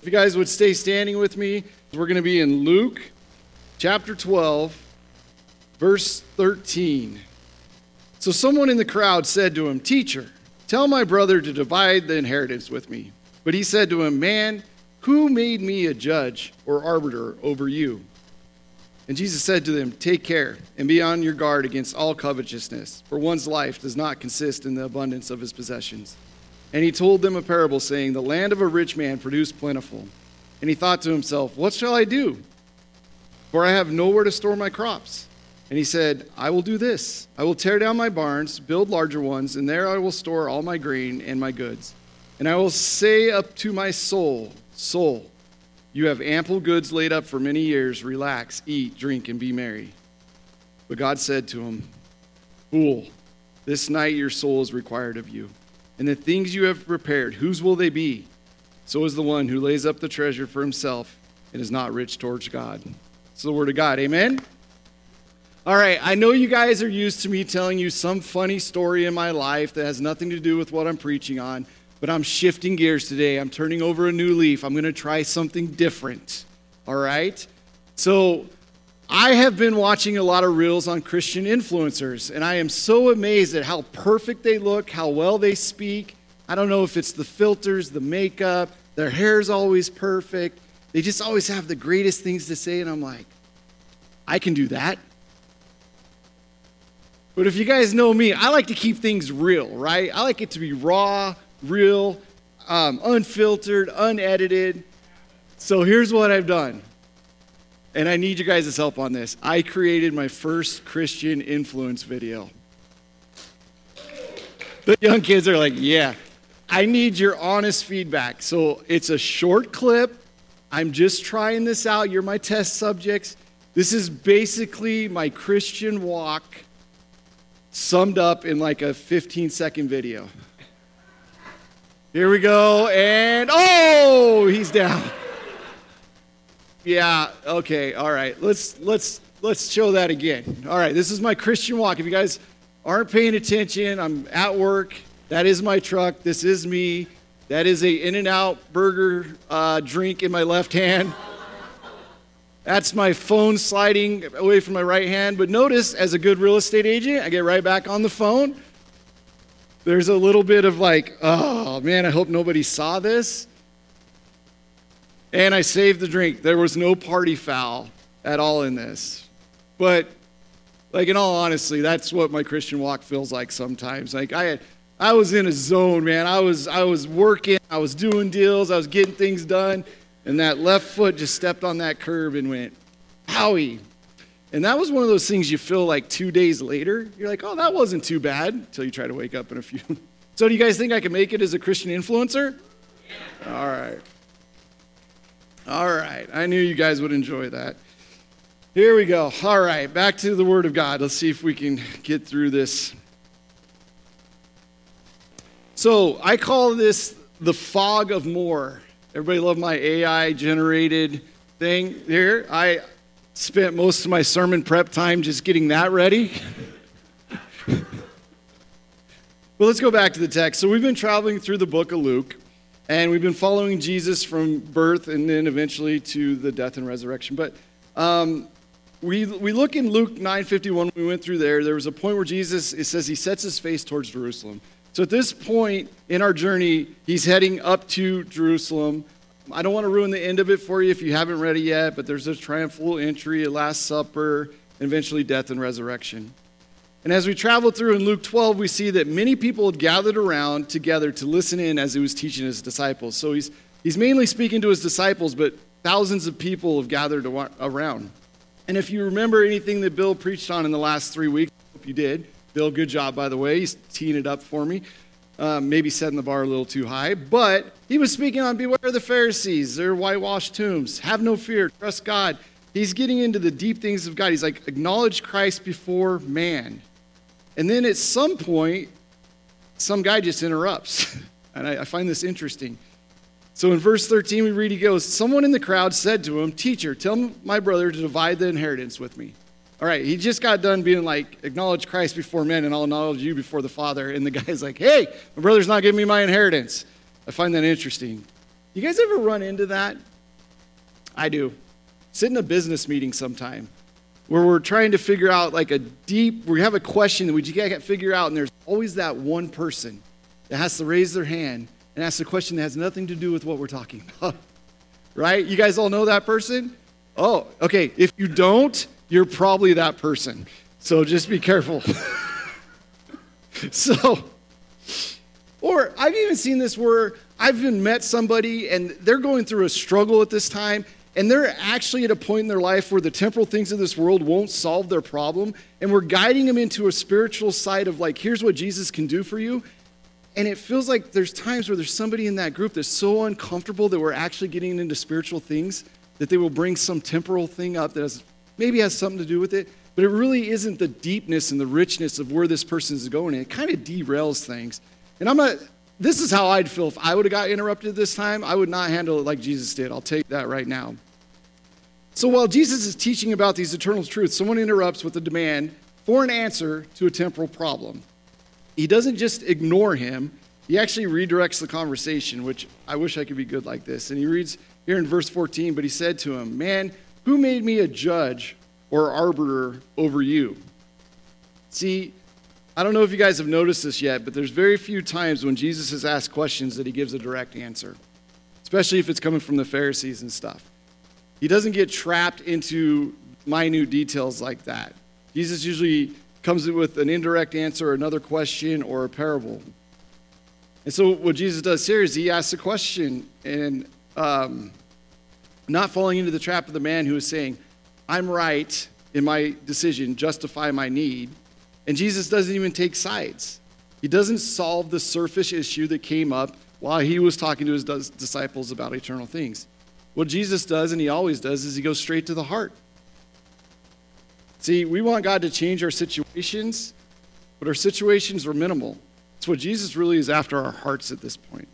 If you guys would stay standing with me, we're going to be in Luke chapter 12, verse 13. So someone in the crowd said to him, "Teacher, tell my brother to divide the inheritance with me." But he said to him, "Man, who made me a judge or arbiter over you?" And Jesus said to them, "Take care and be on your guard against all covetousness, for one's life does not consist in the abundance of his possessions." And he told them a parable, saying, "The land of a rich man produced plentiful. And he thought to himself, 'What shall I do? For I have nowhere to store my crops.' And he said, 'I will do this. I will tear down my barns, build larger ones, and there I will store all my grain and my goods. And I will say up to my soul, Soul, you have ample goods laid up for many years. Relax, eat, drink, and be merry.' But God said to him, 'Fool, this night your soul is required of you. And the things you have prepared, whose will they be? So is the one who lays up the treasure for himself and is not rich towards God.'" It's the word of God. Amen? All right, I know you guys are used to me telling you some funny story in my life that has nothing to do with what I'm preaching on, but I'm shifting gears today. I'm turning over a new leaf. I'm going to try something different. All right? So I have been watching a lot of reels on Christian influencers, and I am so amazed at how perfect they look, how well they speak. I don't know if it's the filters, the makeup, their hair's always perfect. They just always have the greatest things to say, and I'm like, I can do that. But if you guys know me, I like to keep things real, right? I like it to be raw, real, unfiltered, unedited. So here's what I've done. And I need you guys' help on this. I created my first Christian influence video. The young kids are like, yeah. I need your honest feedback. So it's a short clip. I'm just trying this out. You're my test subjects. This is basically my Christian walk summed up in like a 15-second video. Here we go. And, oh, he's down. Yeah, okay, all right. Let's show that again. All right, this is my Christian walk. If you guys aren't paying attention, I'm at work. That is my truck. This is me. That is a In-N-Out burger drink in my left hand. That's my phone sliding away from my right hand. But notice, as a good real estate agent, I get right back on the phone. There's a little bit of like, oh, man, I hope nobody saw this. And I saved the drink. There was no party foul at all in this. But, like, in all honesty, that's what my Christian walk feels like sometimes. Like, I was in a zone, man. I was working. I was doing deals. I was getting things done. And that left foot just stepped on that curb and went, owie. And that was one of those things you feel like 2 days later. You're like, oh, that wasn't too bad, until you try to wake up in a few. So do you guys think I can make it as a Christian influencer? Yeah. All right. All right, I knew you guys would enjoy that. Here we go. All right, back to the Word of God. Let's see if we can get through this. So I call this the fog of more. Everybody love my AI-generated thing here? I spent most of my sermon prep time just getting that ready. Well, let's go back to the text. So we've been traveling through the book of Luke. And we've been following Jesus from birth and then eventually to the death and resurrection. But we look in Luke 9:51, we went through there was a point where Jesus, it says he sets his face towards Jerusalem. So at this point in our journey, he's heading up to Jerusalem. I don't want to ruin the end of it for you if you haven't read it yet, but there's a triumphal entry, a Last Supper, and eventually death and resurrection. And as we travel through in Luke 12, we see that many people had gathered around together to listen in as he was teaching his disciples. So he's mainly speaking to his disciples, but thousands of people have gathered around. And if you remember anything that Bill preached on in the last 3 weeks, I hope you did. Bill, good job, by the way. He's teeing it up for me. Maybe setting the bar a little too high. But he was speaking on beware of the Pharisees, their whitewashed tombs. Have no fear, trust God. He's getting into the deep things of God. He's like, acknowledge Christ before man. And then at some point, some guy just interrupts. And I find this interesting. So in verse 13, we read, he goes, someone in the crowd said to him, "Teacher, tell my brother to divide the inheritance with me." All right, he just got done being like, acknowledge Christ before men, and I'll acknowledge you before the Father. And the guy's like, hey, my brother's not giving me my inheritance. I find that interesting. You guys ever run into that? I do. Sit in a business meeting sometime where we're trying to figure out we have a question that we just can't figure out, and there's always that one person that has to raise their hand and ask a question that has nothing to do with what we're talking about. Right? You guys all know that person? Oh, okay. If you don't, you're probably that person. So just be careful. Or I've even seen this where I've even met somebody and they're going through a struggle at this time, and they're actually at a point in their life where the temporal things of this world won't solve their problem, and we're guiding them into a spiritual side of here's what Jesus can do for you. And it feels like there's times where there's somebody in that group that's so uncomfortable that we're actually getting into spiritual things that they will bring some temporal thing up that maybe has something to do with it, but it really isn't the deepness and the richness of where this person is going. And it kind of derails things. And this is how I'd feel if I would have got interrupted this time. I would not handle it like Jesus did. I'll tell you that right now. So while Jesus is teaching about these eternal truths, someone interrupts with a demand for an answer to a temporal problem. He doesn't just ignore him. He actually redirects the conversation, which I wish I could be good like this. And he reads here in verse 14, but he said to him, "Man, who made me a judge or arbiter over you?" See, I don't know if you guys have noticed this yet, but there's very few times when Jesus is asked questions that he gives a direct answer, especially if it's coming from the Pharisees and stuff. He doesn't get trapped into minute details like that. Jesus usually comes with an indirect answer, another question, or a parable. And so what Jesus does here is he asks a question and not falling into the trap of the man who is saying, "I'm right in my decision, justify my need." And Jesus doesn't even take sides. He doesn't solve the surface issue that came up while he was talking to his disciples about eternal things. What Jesus does, and he always does, is he goes straight to the heart. See, we want God to change our situations, but our situations are minimal. It's what Jesus really is after our hearts at this point.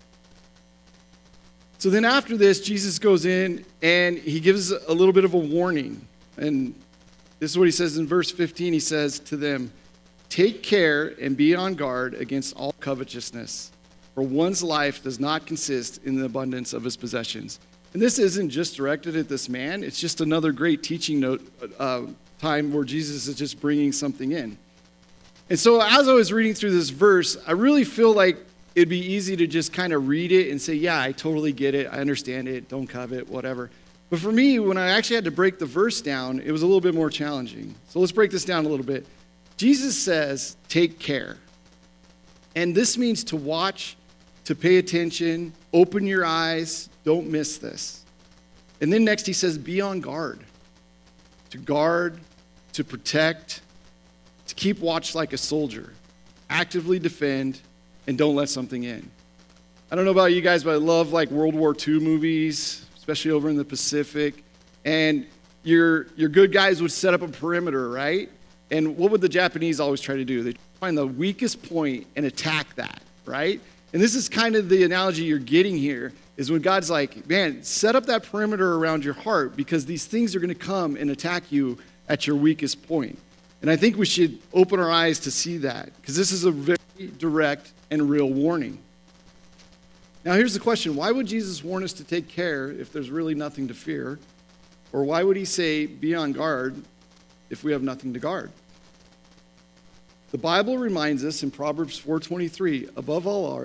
So then after this, Jesus goes in and he gives a little bit of a warning. And this is what he says in verse 15. He says to them, "Take care and be on guard against all covetousness, for one's life does not consist in the abundance of his possessions." And this isn't just directed at this man. It's just another great teaching note time where Jesus is just bringing something in. And so as I was reading through this verse, I really feel like it'd be easy to just kind of read it and say, yeah, I totally get it. I understand it. Don't covet, whatever. But for me, when I actually had to break the verse down, it was a little bit more challenging. So let's break this down a little bit. Jesus says, take care. And this means to watch, to pay attention, open your eyes, don't miss this. And then next he says, be on guard. To guard, to protect, to keep watch like a soldier, actively defend, and don't let something in. I don't know about you guys, but I love World War II movies, especially over in the Pacific. And your good guys would set up a perimeter, right? And what would the Japanese always try to do? They find the weakest point and attack that, right? And this is kind of the analogy you're getting here, is when God's like, man, set up that perimeter around your heart because these things are going to come and attack you at your weakest point. And I think we should open our eyes to see that because this is a very direct and real warning. Now here's the question. Why would Jesus warn us to take care if there's really nothing to fear? Or why would he say be on guard if we have nothing to guard? The Bible reminds us in Proverbs 4:23, above all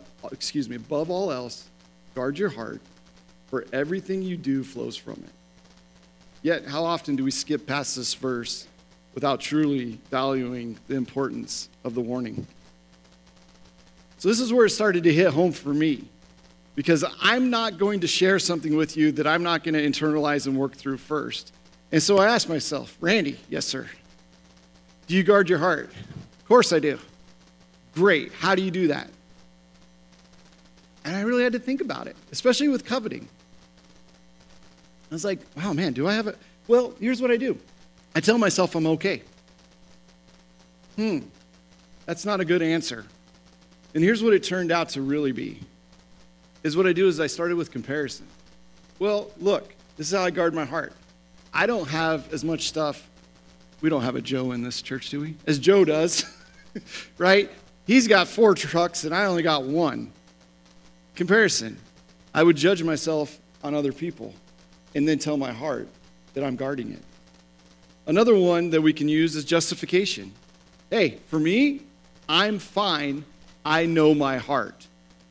else, guard your heart, for everything you do flows from it. Yet, how often do we skip past this verse without truly valuing the importance of the warning? So this is where it started to hit home for me, because I'm not going to share something with you that I'm not going to internalize and work through first. And so I asked myself, Randy, yes, sir, do you guard your heart? Of course I do. Great. How do you do that? And I really had to think about it, especially with coveting. I was like, wow, man, do I have it? Well, here's what I do. I tell myself I'm okay. That's not a good answer. And here's what it turned out to really be. Is what I do is I started with comparison. Well, look, this is how I guard my heart. I don't have as much stuff. We don't have a Joe in this church, do we? As Joe does, right? He's got 4 trucks and I only got 1. Comparison. I would judge myself on other people and then tell my heart that I'm guarding it. Another one that we can use is justification. Hey, for me, I'm fine. I know my heart.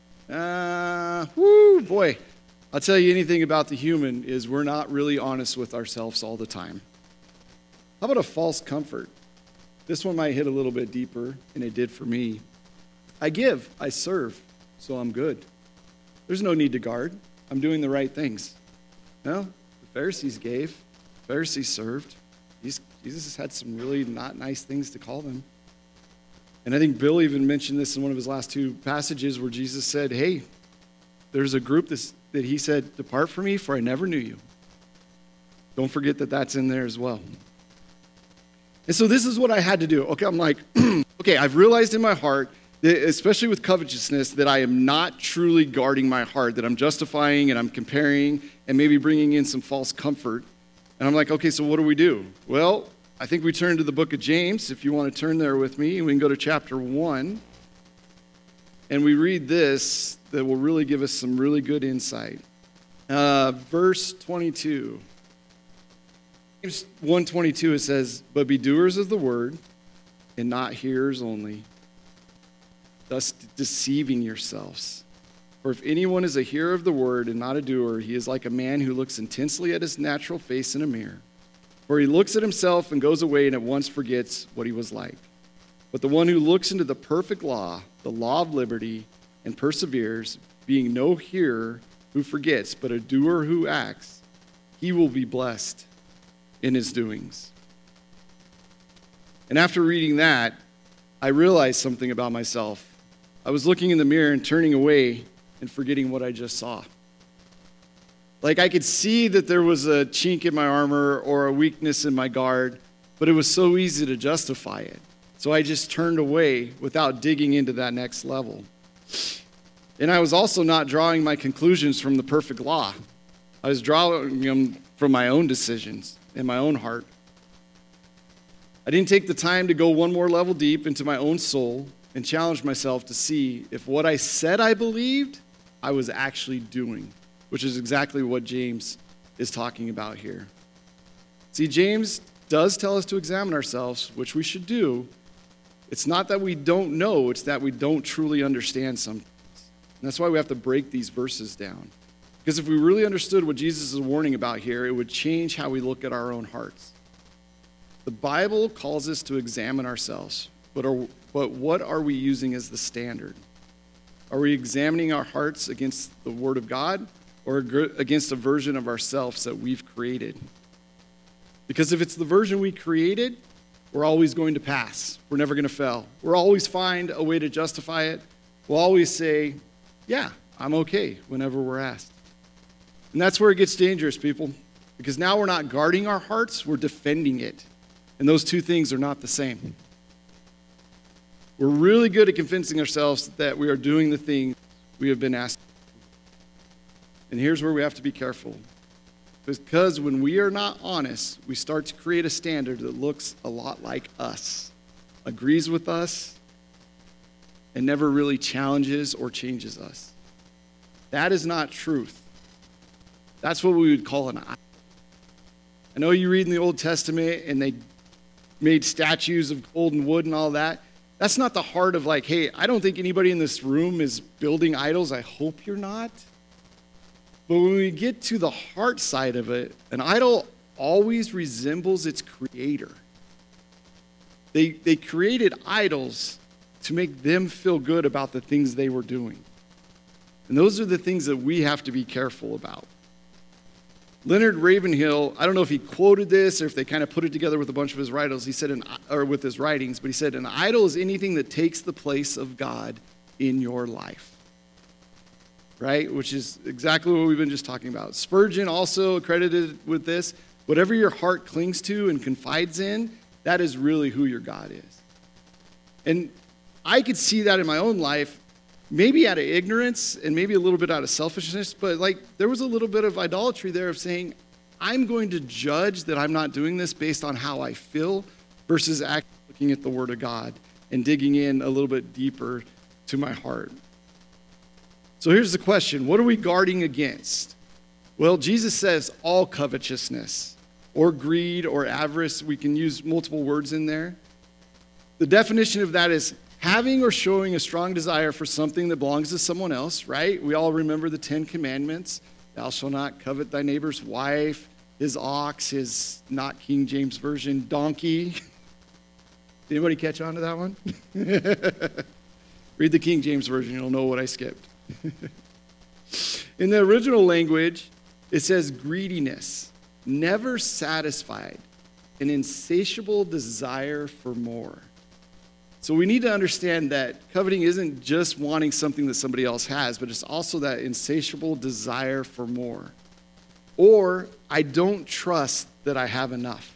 Boy. I'll tell you anything about the human is we're not really honest with ourselves all the time. How about a false comfort? This one might hit a little bit deeper, and it did for me. I give, I serve, so I'm good. There's no need to guard. I'm doing the right things. No, the Pharisees gave, the Pharisees served. Jesus had some really not nice things to call them. And I think Bill even mentioned this in one of his last two passages where Jesus said, hey, there's a group that he said, depart from me, for I never knew you. Don't forget that that's in there as well. And so this is what I had to do. Okay, I'm like, okay, I've realized in my heart, that especially with covetousness, that I am not truly guarding my heart, that I'm justifying and I'm comparing and maybe bringing in some false comfort. And I'm like, okay, so what do we do? Well, I think we turn to the book of James, if you want to turn there with me, and we can go to chapter 1. And we read this that will really give us some really good insight. Verse 22. James 1:22, it says, but be doers of the word and not hearers only, thus deceiving yourselves. For if anyone is a hearer of the word and not a doer, he is like a man who looks intensely at his natural face in a mirror. For he looks at himself and goes away and at once forgets what he was like. But the one who looks into the perfect law, the law of liberty, and perseveres, being no hearer who forgets, but a doer who acts, he will be blessed in his doings. And after reading that, I realized something about myself. I was looking in the mirror and turning away and forgetting what I just saw. Like I could see that there was a chink in my armor or a weakness in my guard, but it was so easy to justify it. So I just turned away without digging into that next level. And I was also not drawing my conclusions from the perfect law. I was drawing them from my own decisions in my own heart. I didn't take the time to go one more level deep into my own soul and challenge myself to see if what I said I believed, I was actually doing, which is exactly what James is talking about here. See, James does tell us to examine ourselves, which we should do. It's not that we don't know, it's that we don't truly understand something. And that's why we have to break these verses down. Because if we really understood what Jesus is warning about here, it would change how we look at our own hearts. The Bible calls us to examine ourselves, but what are we using as the standard? Are we examining our hearts against the Word of God or against a version of ourselves that we've created? Because if it's the version we created, we're always going to pass. We're never going to fail. We'll always find a way to justify it. We'll always say, yeah, I'm okay whenever we're asked. And that's where it gets dangerous, people, because now we're not guarding our hearts, we're defending it. And those two things are not the same. We're really good at convincing ourselves that we are doing the thing we have been asked. And here's where we have to be careful. Because when we are not honest, we start to create a standard that looks a lot like us, agrees with us, and never really challenges or changes us. That is not truth. That's what we would call an idol. I know you read in the Old Testament and they made statues of gold and wood and all that. That's not the heart of like, hey, I don't think anybody in this room is building idols. I hope you're not. But when we get to the heart side of it, an idol always resembles its creator. They created idols to make them feel good about the things they were doing. And those are the things that we have to be careful about. Leonard Ravenhill, I don't know if he quoted this or if they kind of put it together with a bunch of his writings. He said, or with his writings, but he said, an idol is anything that takes the place of God in your life. Right? Which is exactly what we've been just talking about. Spurgeon also accredited with this. Whatever your heart clings to and confides in, that is really who your God is. And I could see that in my own life, maybe out of ignorance and maybe a little bit out of selfishness, but like there was a little bit of idolatry there of saying, I'm going to judge that I'm not doing this based on how I feel versus actually looking at the Word of God and digging in a little bit deeper to my heart. So here's the question. What are we guarding against? Well, Jesus says all covetousness or greed or avarice. We can use multiple words in there. The definition of that is having or showing a strong desire for something that belongs to someone else, right? We all remember the 10 Commandments. Thou shalt not covet thy neighbor's wife, his ox, his, not King James Version, donkey. Did anybody catch on to that one? Read the King James Version, you'll know what I skipped. In the original language, it says greediness, never satisfied, an insatiable desire for more. So we need to understand that coveting isn't just wanting something that somebody else has, but it's also that insatiable desire for more. Or, I don't trust that I have enough.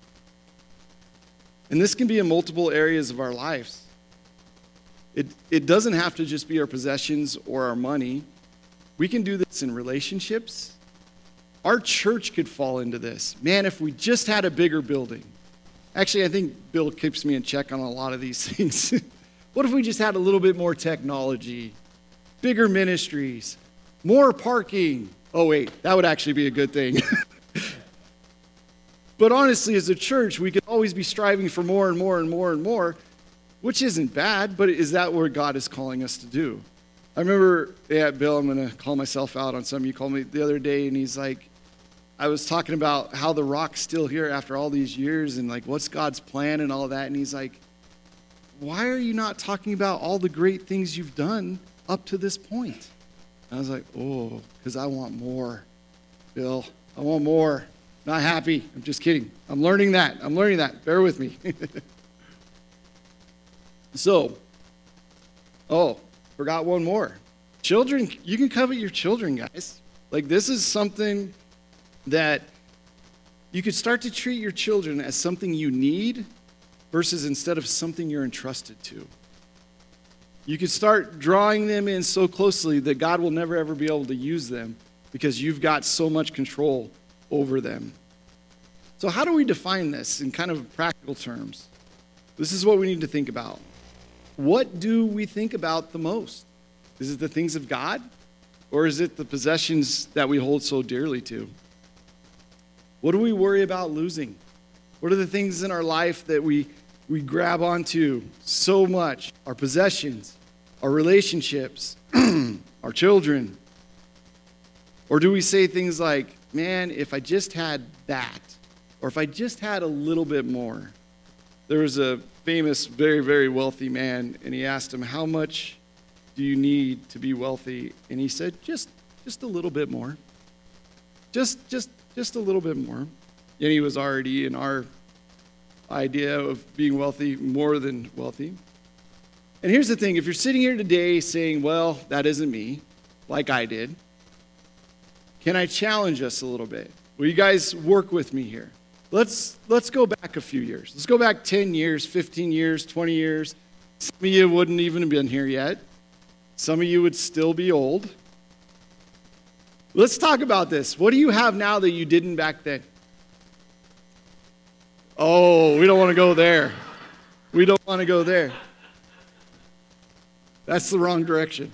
And this can be in multiple areas of our lives. It doesn't have to just be our possessions or our money. We can do this in relationships. Our church could fall into this. Man, if we just had a bigger building. Actually, I think Bill keeps me in check on a lot of these things. What if we just had a little bit more technology, bigger ministries, more parking? Oh, wait, that would actually be a good thing. But honestly, as a church, we could always be striving for more and more and more and more, which isn't bad, but is that what God is calling us to do? I remember, Bill, I'm going to call myself out on something you called me the other day, and he's like, I was talking about how the rock's still here after all these years and like what's God's plan and all that. And he's like, why are you not talking about all the great things you've done up to this point? And I was like, oh, because I want more, Bill. I want more. Not happy. I'm just kidding. I'm learning that. Bear with me. So, forgot one more. Children, you can covet your children, guys. Like this is something that you could start to treat your children as something you need versus instead of something you're entrusted to. You could start drawing them in so closely that God will never ever be able to use them because you've got so much control over them. So how do we define this in kind of practical terms? This is what we need to think about. What do we think about the most? Is it the things of God? Or is it the possessions that we hold so dearly to? What do we worry about losing? What are the things in our life that we grab onto so much? Our possessions, our relationships, our children. Or do we say things like, man, if I just had that, or if I just had a little bit more. There was a famous, very, very wealthy man, and he asked him, how much do you need to be wealthy? And he said, just a little bit more. Just a little bit more. And he was already in our idea of being wealthy, more than wealthy. And here's the thing, if you're sitting here today saying, well, that isn't me, like I did, can I challenge us a little bit? Will you guys work with me here? Let's go back a few years. Let's go back 10 years, 15 years, 20 years. Some of you wouldn't even have been here yet. Some of you would still be old. Let's talk about this. What do you have now that you didn't back then? Oh, we don't want to go there. We don't want to go there. That's the wrong direction.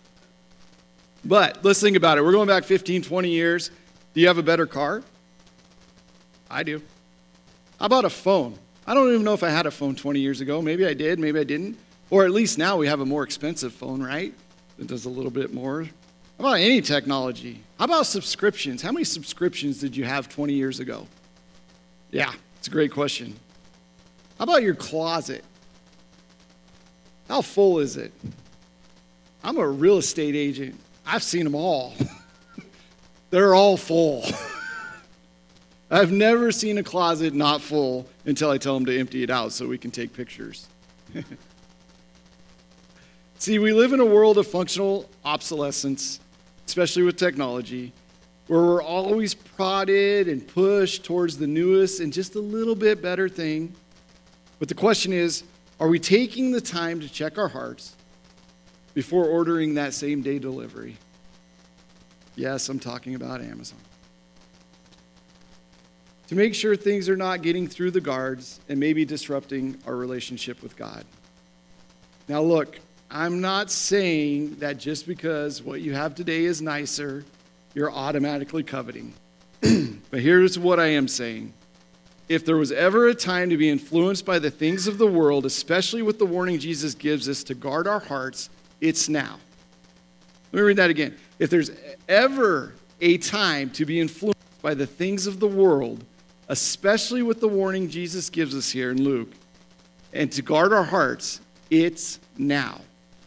But let's think about it. We're going back 15, 20 years. Do you have a better car? I do. How about a phone? I don't even know if I had a phone 20 years ago. Maybe I did, maybe I didn't. Or at least now we have a more expensive phone, right? That does a little bit more. How about any technology? How about subscriptions? How many subscriptions did you have 20 years ago? Yeah, it's a great question. How about your closet? How full is it? I'm a real estate agent. I've seen them all. They're all full. I've never seen a closet not full until I tell them to empty it out so we can take pictures. See, we live in a world of functional obsolescence, especially with technology, where we're always prodded and pushed towards the newest and just a little bit better thing. But the question is, are we taking the time to check our hearts before ordering that same day delivery? Yes, I'm talking about Amazon. To make sure things are not getting through the guards and maybe disrupting our relationship with God. Now look, I'm not saying that just because what you have today is nicer, you're automatically coveting. But here's what I am saying. If there was ever a time to be influenced by the things of the world, especially with the warning Jesus gives us to guard our hearts, it's now. Let me read that again. If there's ever a time to be influenced by the things of the world, especially with the warning Jesus gives us here in Luke, and to guard our hearts, it's now.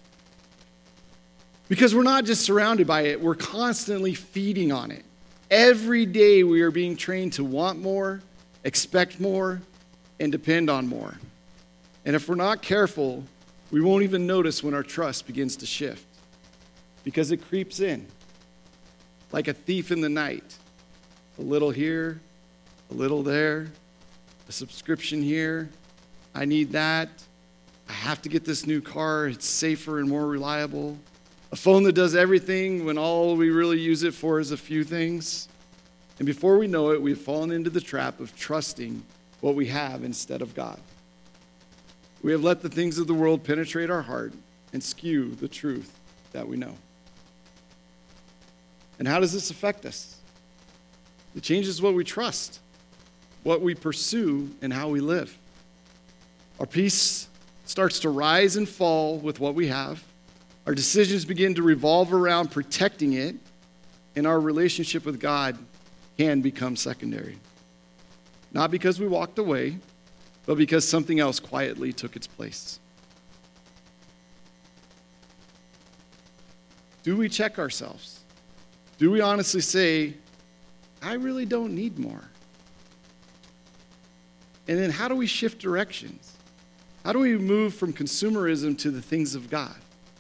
Because we're not just surrounded by it, we're constantly feeding on it. Every day we are being trained to want more, expect more, and depend on more. And if we're not careful, we won't even notice when our trust begins to shift. Because it creeps in like a thief in the night. A little here, a little there, a subscription here. I need that. I have to get this new car. It's safer and more reliable. A phone that does everything when all we really use it for is a few things. And before we know it, we've fallen into the trap of trusting what we have instead of God. We have let the things of the world penetrate our heart and skew the truth that we know. And how does this affect us? It changes what we trust, what we pursue, and how we live. Our peace starts to rise and fall with what we have. Our decisions begin to revolve around protecting it, and our relationship with God can become secondary. Not because we walked away, but because something else quietly took its place. Do we check ourselves? Do we honestly say, I really don't need more? And then how do we shift directions? How do we move from consumerism to the things of God?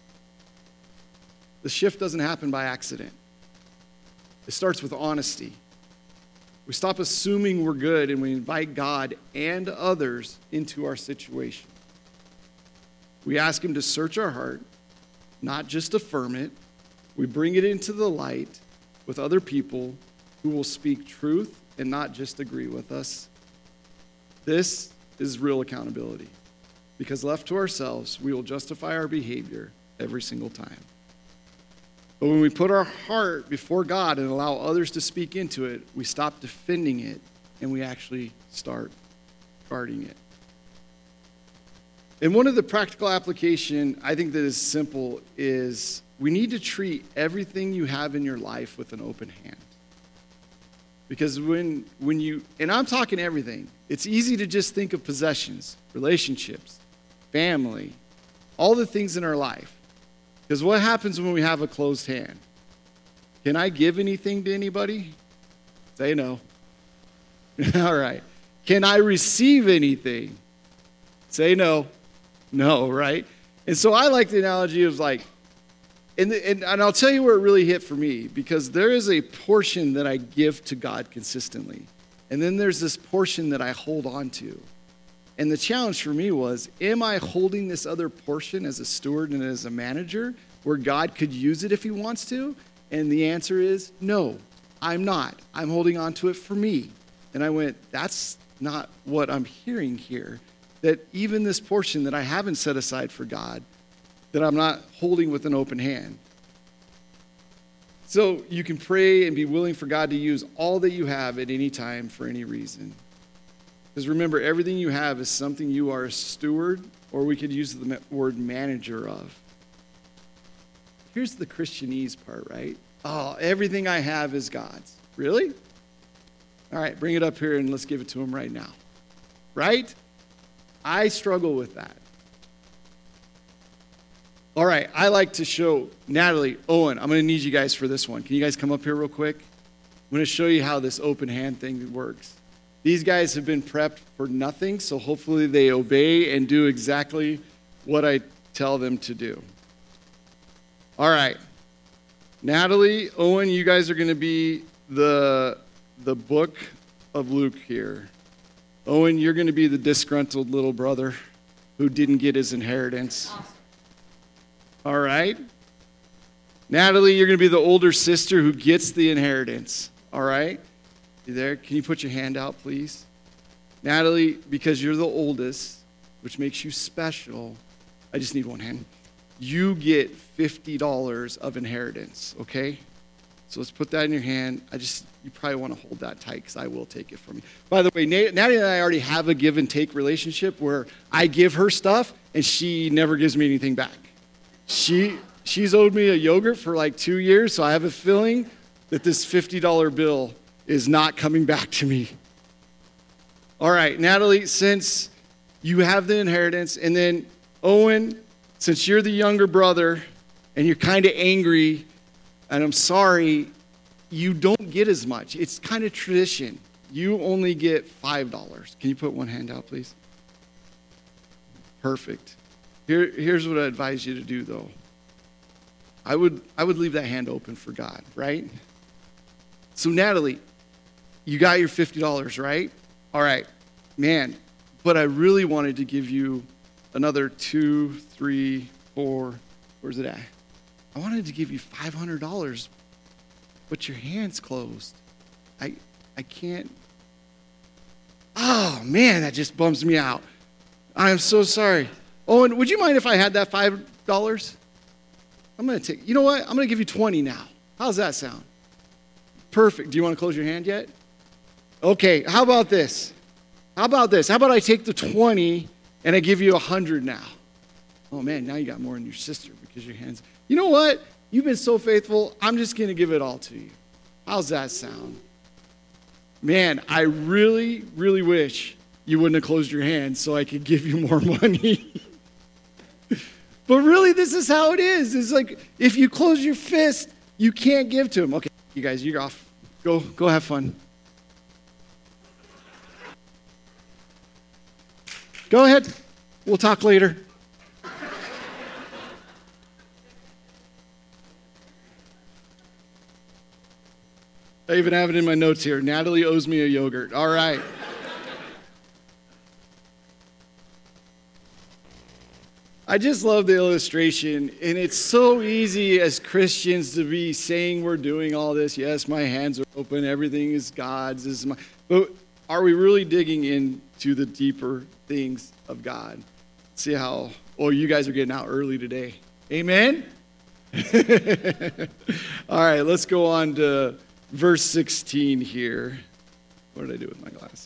The shift doesn't happen by accident. It starts with honesty. We stop assuming we're good and we invite God and others into our situation. We ask Him to search our heart, not just affirm it. We bring it into the light with other people who will speak truth and not just agree with us. This is real accountability, because left to ourselves, we will justify our behavior every single time. But when we put our heart before God and allow others to speak into it, we stop defending it and we actually start guarding it. And one of the practical application I think that is simple is we need to treat everything you have in your life with an open hand. Because when you, and I'm talking everything, it's easy to just think of possessions, relationships, family, all the things in our life. Because what happens when we have a closed hand? Can I give anything to anybody? Say no. All right. Can I receive anything? Say no. No, right? And so I like the analogy of like, and I'll tell you where it really hit for me, because there is a portion that I give to God consistently. And then there's this portion that I hold on to. And the challenge for me was, am I holding this other portion as a steward and as a manager where God could use it if He wants to? And the answer is no, I'm not. I'm holding on to it for me. And I went, that's not what I'm hearing here. That even this portion that I haven't set aside for God, that I'm not holding with an open hand. So you can pray and be willing for God to use all that you have at any time for any reason. Because remember, everything you have is something you are a steward, or we could use the word manager of. Here's the Christianese part, right? Oh, everything I have is God's. Really? All right, bring it up here and let's give it to Him right now. Right? I struggle with that. All right, I like to show Natalie, Owen, I'm going to need you guys for this one. Can you guys come up here real quick? I'm going to show you how this open hand thing works. These guys have been prepped for nothing, so hopefully they obey and do exactly what I tell them to do. All right. Natalie, Owen, you guys are going to be the book of Luke here. Owen, you're going to be the disgruntled little brother who didn't get his inheritance. Awesome. All right. Natalie, you're going to be the older sister who gets the inheritance. All right. You there? Can you put your hand out, please? Natalie, because you're the oldest, which makes you special, I just need one hand. you get $50 of inheritance, okay? So let's put that in your hand. You probably want to hold that tight because I will take it from you. By the way, Natty and I already have a give and take relationship where I give her stuff and she never gives me anything back. She's owed me a yogurt for like 2 years, so I have a feeling that this $50 bill is not coming back to me. All right, Natalie, since you have the inheritance, and then Owen, since you're the younger brother and you're kind of angry, and I'm sorry, you don't get as much. It's kind of tradition. You only get $5. Can you put one hand out, please? Perfect. Here's what I advise you to do, though. I would leave that hand open for God, right? So, Natalie, you got your $50, right? All right, man, but I really wanted to give you another 2, 3, 4, where's it at? I wanted to give you $500, but your hand's closed. I can't. Oh, man, that just bums me out. I am so sorry. Owen, would you mind if I had that $5? I'm going to take, you know what? I'm going to give you 20 now. How's that sound? Perfect. Do you want to close your hand yet? Okay, how about this? How about I take the 20 and I give you 100 now? Oh, man, now you got more than your sister because your hands. You know what? You've been so faithful. I'm just going to give it all to you. How's that sound? Man, I really, really wish you wouldn't have closed your hand so I could give you more money. But really, this is how it is. It's like if you close your fist, you can't give to him. Okay, you guys, you're off. Go have fun. Go ahead. We'll talk later. I even have it in my notes here. Natalie owes me a yogurt. All right. I just love the illustration, and it's so easy as Christians to be saying we're doing all this. Yes, my hands are open. Everything is God's. But are we really digging into the deeper things of God? See how, you guys are getting out early today. Amen? All right, let's go on to verse 16 here. What did I do with my glasses?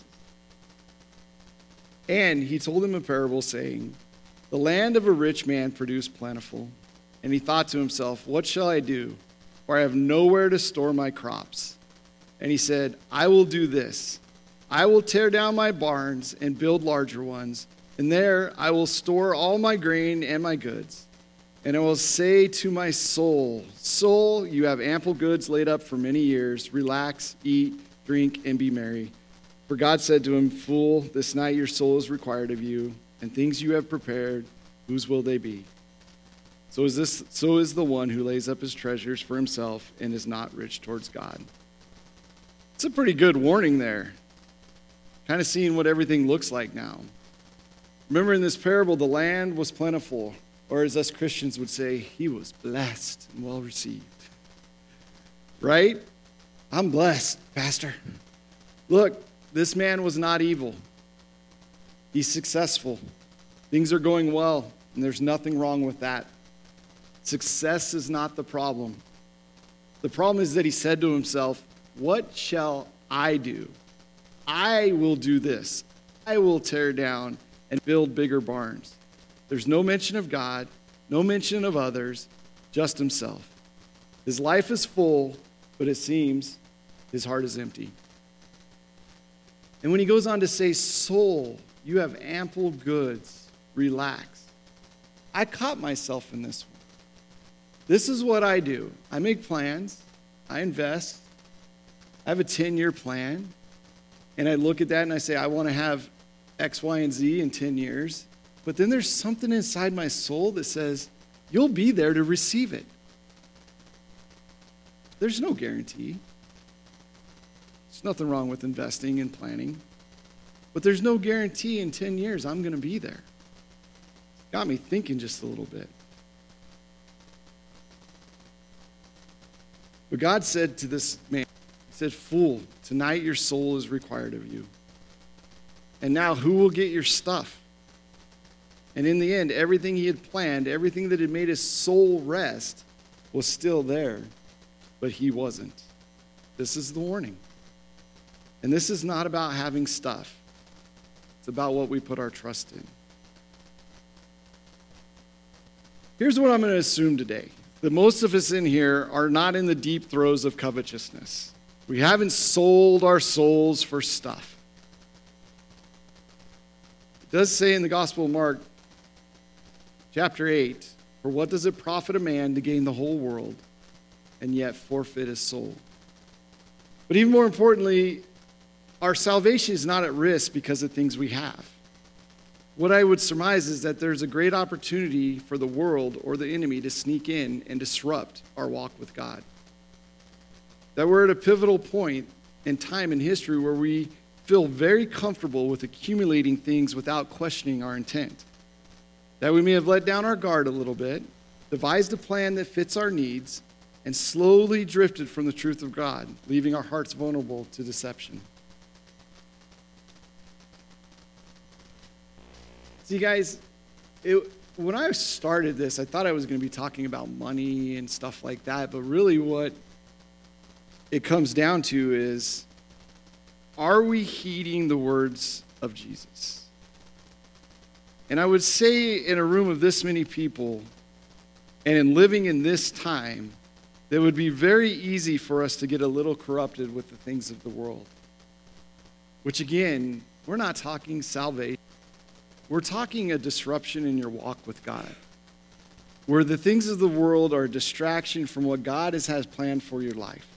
And he told him a parable saying, the land of a rich man produced plentiful. And he thought to himself, what shall I do? For I have nowhere to store my crops. And he said, I will do this. I will tear down my barns and build larger ones. And there I will store all my grain and my goods. And I will say to my soul, soul, you have ample goods laid up for many years. Relax, eat, drink, and be merry. For God said to him, fool, this night your soul is required of you, and things you have prepared, whose will they be? So is the one who lays up his treasures for himself and is not rich towards God. It's a pretty good warning there. Kind of seeing what everything looks like now. Remember in this parable, the land was plentiful, or as us Christians would say, he was blessed and well received. Right? I'm blessed, Pastor. Look, this man was not evil. He's successful. Things are going well, and there's nothing wrong with that. Success is not the problem. The problem is that he said to himself, what shall I do? I will do this. I will tear down and build bigger barns. There's no mention of God, no mention of others, just himself. His life is full, but it seems his heart is empty. And when he goes on to say, soul, you have ample goods, relax. I caught myself in this one. This is what I do. I make plans. I invest. I have a 10-year plan. And I look at that and I say, I want to have X, Y, and Z in 10 years. But then there's something inside my soul that says, you'll be there to receive it. There's no guarantee. There's nothing wrong with investing and planning. But there's no guarantee in 10 years I'm going to be there. Got me thinking just a little bit. But God said to this man, he said, fool, tonight your soul is required of you. And now who will get your stuff? And in the end, everything he had planned, everything that had made his soul rest, was still there, but he wasn't. This is the warning. And this is not about having stuff. It's about what we put our trust in. Here's what I'm going to assume today. That most of us in here are not in the deep throes of covetousness. We haven't sold our souls for stuff. It does say in the Gospel of Mark, chapter 8, for what does it profit a man to gain the whole world and yet forfeit his soul? But even more importantly, our salvation is not at risk because of things we have. What I would surmise is that there's a great opportunity for the world or the enemy to sneak in and disrupt our walk with God. That we're at a pivotal point in time in history where we feel very comfortable with accumulating things without questioning our intent. That we may have let down our guard a little bit, devised a plan that fits our needs, and slowly drifted from the truth of God, leaving our hearts vulnerable to deception. See, guys, when I started this, I thought I was going to be talking about money and stuff like that, but really what it comes down to is, are we heeding the words of Jesus? And I would say in a room of this many people, and in living in this time, it would be very easy for us to get a little corrupted with the things of the world. Which again, we're not talking salvation. We're talking a disruption in your walk with God, where the things of the world are a distraction from what God has planned for your life.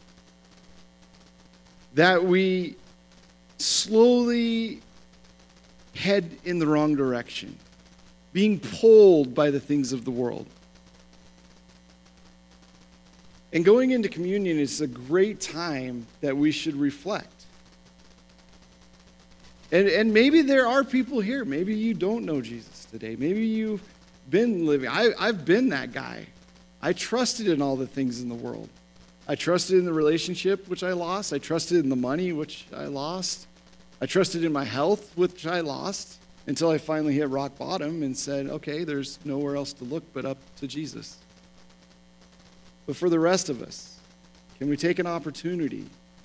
That we slowly head in the wrong direction, being pulled by the things of the world. And going into communion is a great time that we should reflect. And maybe there are people here. Maybe you don't know Jesus today. Maybe you've been living. I've been that guy. I trusted in all the things in the world. I trusted in the relationship, which I lost. I trusted in the money, which I lost. I trusted in my health, which I lost, until I finally hit rock bottom and said, okay, there's nowhere else to look but up to Jesus. But for the rest of us, can we take an opportunity?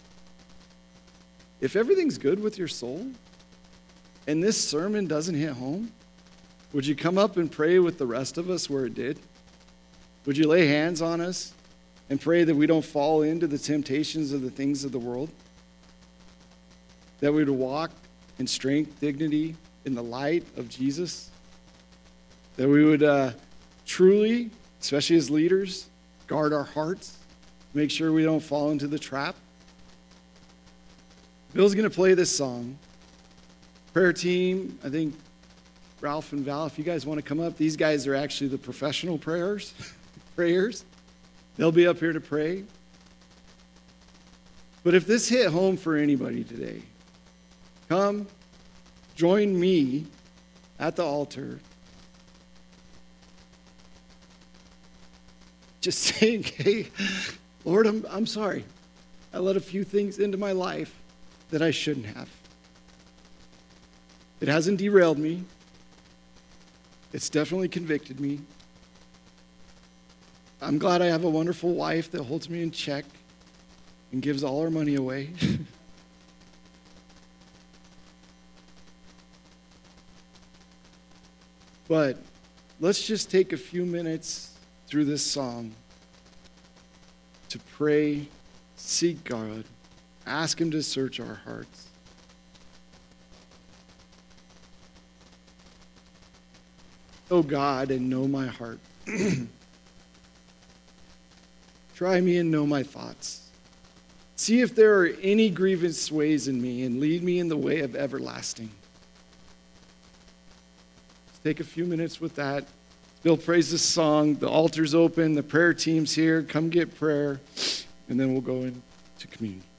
If everything's good with your soul, and this sermon doesn't hit home, would you come up and pray with the rest of us where it did? Would you lay hands on us and pray that we don't fall into the temptations of the things of the world? That we would walk in strength, dignity, in the light of Jesus? That we would truly, especially as leaders, guard our hearts, make sure we don't fall into the trap? Bill's going to play this song. Prayer team, I think Ralph and Val, if you guys want to come up, these guys are actually the professional prayers. They'll be up here to pray. But if this hit home for anybody today, come join me at the altar. Just saying, hey, Lord, I'm sorry. I let a few things into my life that I shouldn't have. It hasn't derailed me. It's definitely convicted me. I'm glad I have a wonderful wife that holds me in check and gives all our money away. But let's just take a few minutes through this song to pray, seek God, ask Him to search our hearts. Oh God, and know my heart. Try me and know my thoughts. See if there are any grievous ways in me, and lead me in the way of everlasting. Let's take a few minutes with that. Bill prays this song. The altar's open. The prayer team's here. Come get prayer. And then we'll go into communion.